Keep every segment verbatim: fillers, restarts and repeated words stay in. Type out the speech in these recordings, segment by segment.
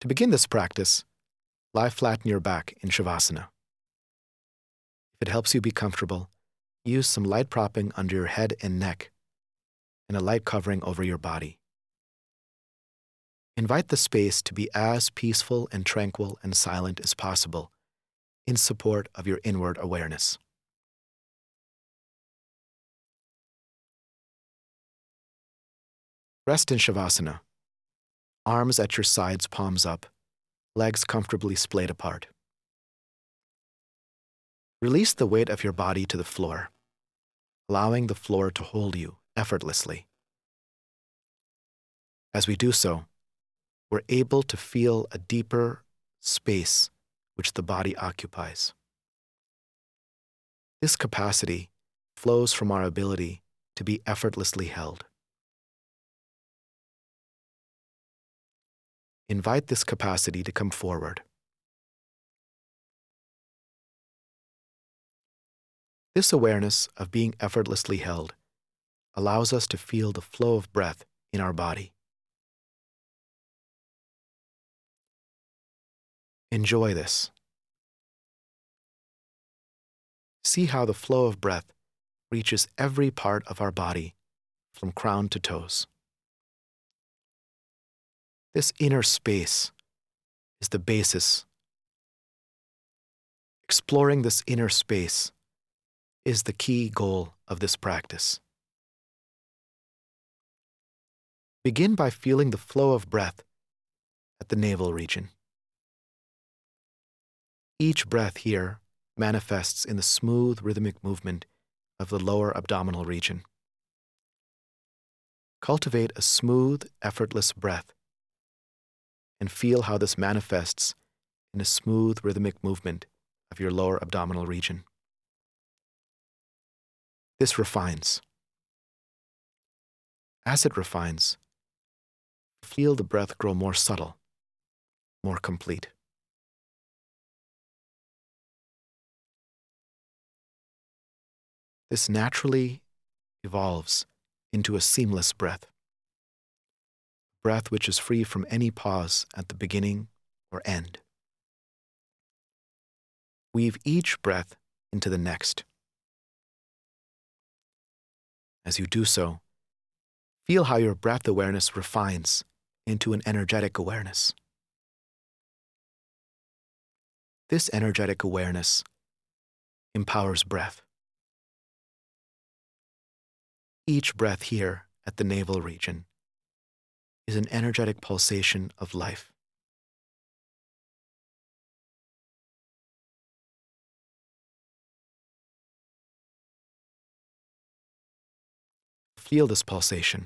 To begin this practice, lie flat on your back in Shavasana. If it helps you be comfortable, use some light propping under your head and neck and a light covering over your body. Invite the space to be as peaceful and tranquil and silent as possible in support of your inward awareness. Rest in Shavasana. Arms at your sides, palms up, legs comfortably splayed apart. Release the weight of your body to the floor, allowing the floor to hold you effortlessly. As we do so, we're able to feel a deeper space which the body occupies. This capacity flows from our ability to be effortlessly held. Invite this capacity to come forward. This awareness of being effortlessly held allows us to feel the flow of breath in our body. Enjoy this. See how the flow of breath reaches every part of our body from crown to toes. This inner space is the basis. Exploring this inner space is the key goal of this practice. Begin by feeling the flow of breath at the navel region. Each breath here manifests in the smooth rhythmic movement of the lower abdominal region. Cultivate a smooth, effortless breath and feel how this manifests in a smooth rhythmic movement of your lower abdominal region. This refines. As it refines, feel the breath grow more subtle, more complete. This naturally evolves into a seamless breath, breath which is free from any pause at the beginning or end. Weave each breath into the next. As you do so, feel how your breath awareness refines into an energetic awareness. This energetic awareness empowers breath. Each breath here at the navel region is an energetic pulsation of life. Feel this pulsation.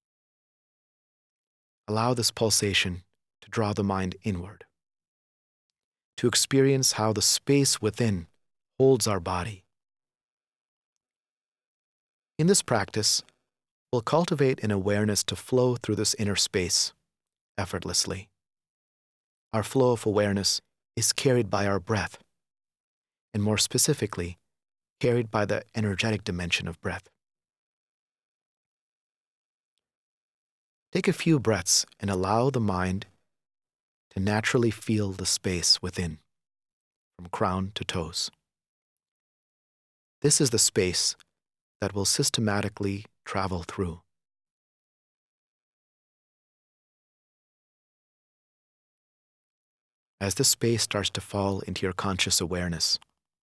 Allow this pulsation to draw the mind inward, to experience how the space within holds our body. In this practice, we'll cultivate an awareness to flow through this inner space effortlessly. Our flow of awareness is carried by our breath, and more specifically, carried by the energetic dimension of breath. Take a few breaths and allow the mind to naturally feel the space within, from crown to toes. This is the space that will systematically travel through. As the space starts to fall into your conscious awareness,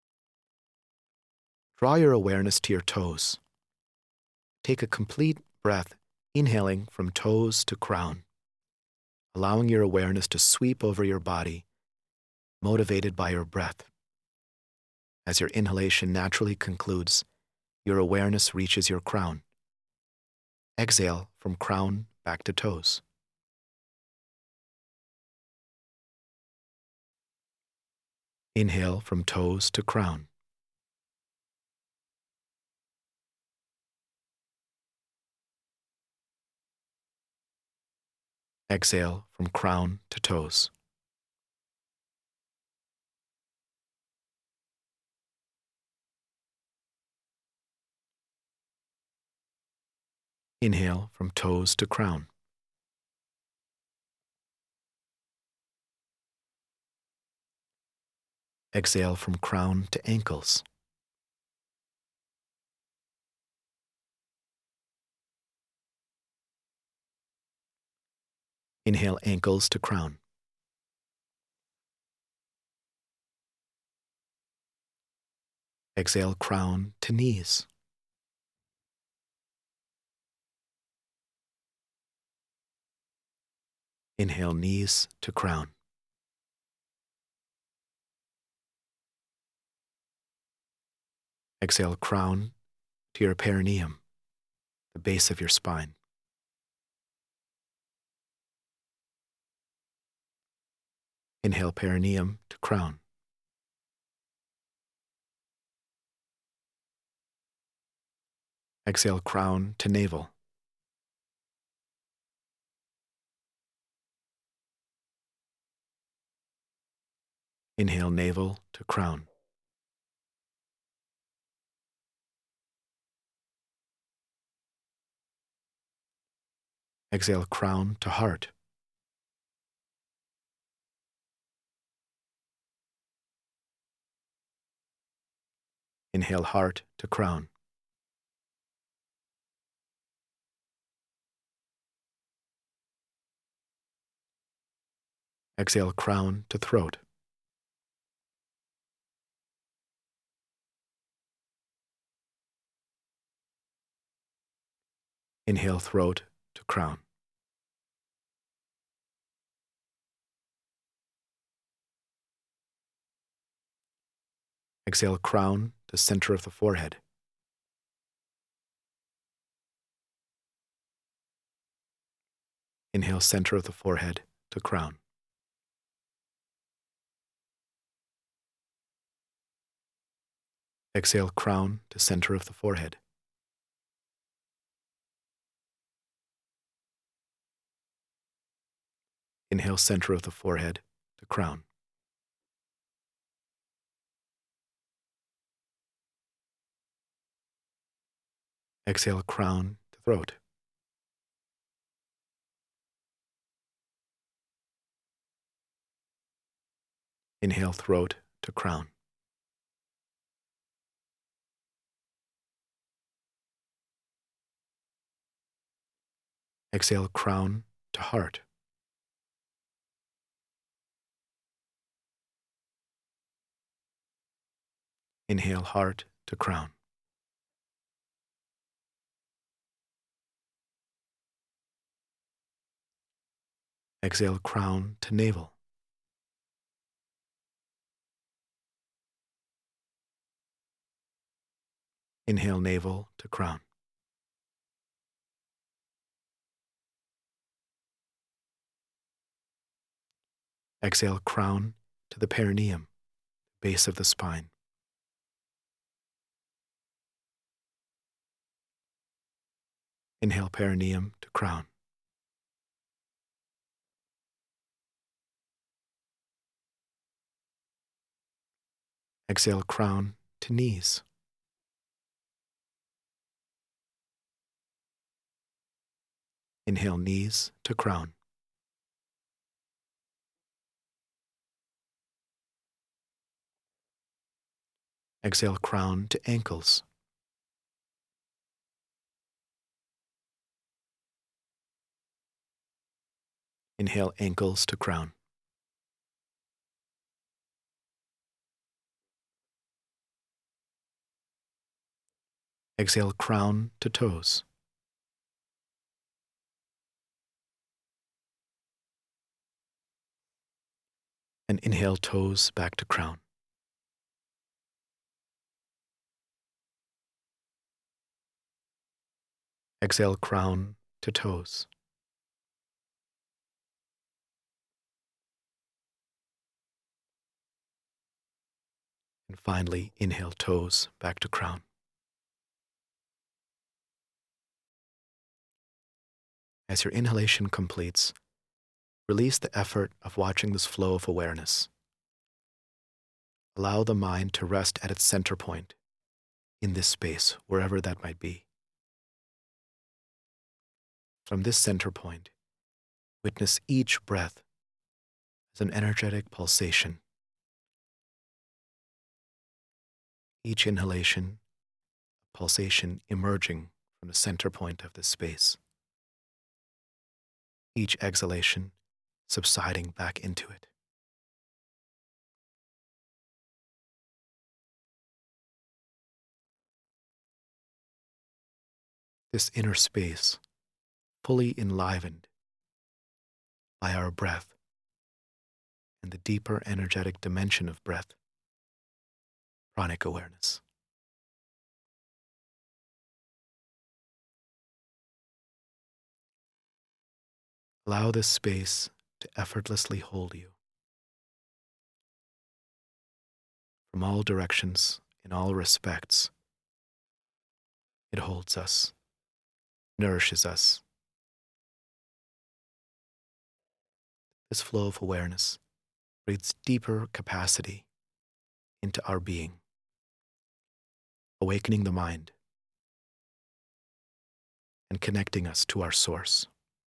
draw your awareness to your toes. Take a complete breath, inhaling from toes to crown, allowing your awareness to sweep over your body, motivated by your breath. As your inhalation naturally concludes, your awareness reaches your crown. Exhale from crown back to toes. Inhale from toes to crown. Exhale from crown to toes. Inhale from toes to crown. Exhale from crown to ankles. Inhale ankles to crown. Exhale crown to knees. Inhale knees to crown. Exhale crown to your perineum, the base of your spine. Inhale perineum to crown. Exhale crown to navel. Inhale navel to crown. Exhale crown to heart. Inhale heart to crown. Exhale crown to throat. Inhale throat to crown. Exhale crown to center of the forehead. Inhale center of the forehead to crown. Exhale crown to center of the forehead. Inhale center of the forehead to crown. Exhale crown to throat. Inhale throat to crown. Exhale crown to heart. Inhale heart to crown. Exhale crown to navel. Inhale navel to crown. Exhale crown to the perineum, base of the spine. Inhale perineum to crown. Exhale crown to knees. Inhale knees to crown. Exhale crown to ankles. Inhale ankles to crown. Exhale crown to toes. And inhale toes back to crown. Exhale crown to toes. And finally, inhale toes back to crown. As your inhalation completes, release the effort of watching this flow of awareness. Allow the mind to rest at its center point in this space, wherever that might be. From this center point, witness each breath as an energetic pulsation, Each inhalation, a pulsation emerging from the center point of this space. Each exhalation subsiding back into it. This inner space, fully enlivened by our breath and the deeper energetic dimension of breath, pranic awareness. Allow this space to effortlessly hold you. From all directions, in all respects, it holds us, nourishes us. This flow of awareness breathes deeper capacity into our being, awakening the mind and connecting us to our source.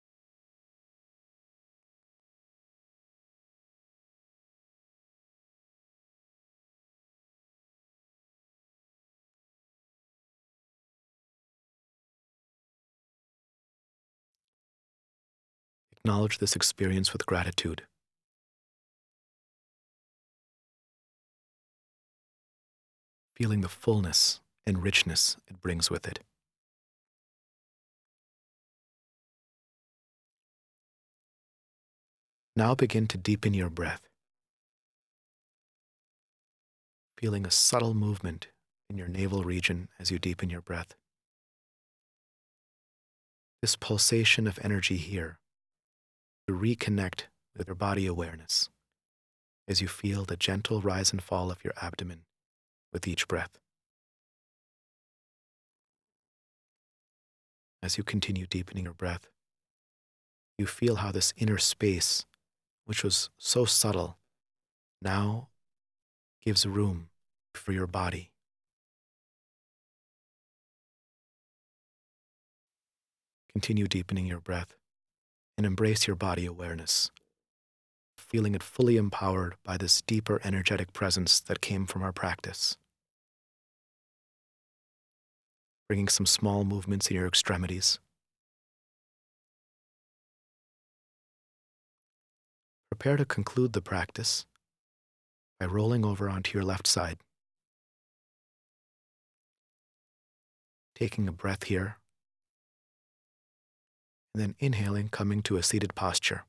Acknowledge this experience with gratitude. Feeling the fullness and richness it brings with it. Now begin to deepen your breath, feeling a subtle movement in your navel region as you deepen your breath. This pulsation of energy here to reconnect with your body awareness as you feel the gentle rise and fall of your abdomen with each breath. As you continue deepening your breath, you feel how this inner space, which was so subtle, now gives room for your body. Continue deepening your breath and embrace your body awareness, feeling it fully empowered by this deeper energetic presence that came from our practice. Bringing some small movements in your extremities. Prepare to conclude the practice by rolling over onto your left side. Taking a breath here, and then inhaling, coming to a seated posture.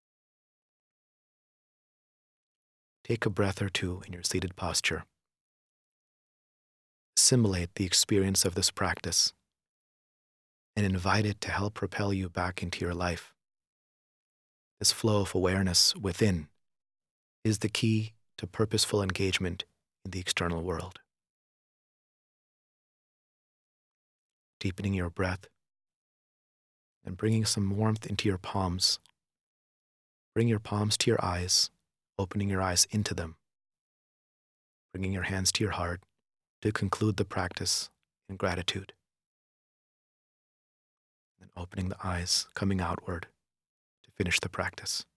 Take a breath or two in your seated posture. Assimilate the experience of this practice and invite it to help propel you back into your life. This flow of awareness within is the key to purposeful engagement in the external world. Deepening your breath and bringing some warmth into your palms. Bring your palms to your eyes, opening your eyes into them. Bringing your hands to your heart to conclude the practice in gratitude. And opening the eyes, coming outward to finish the practice.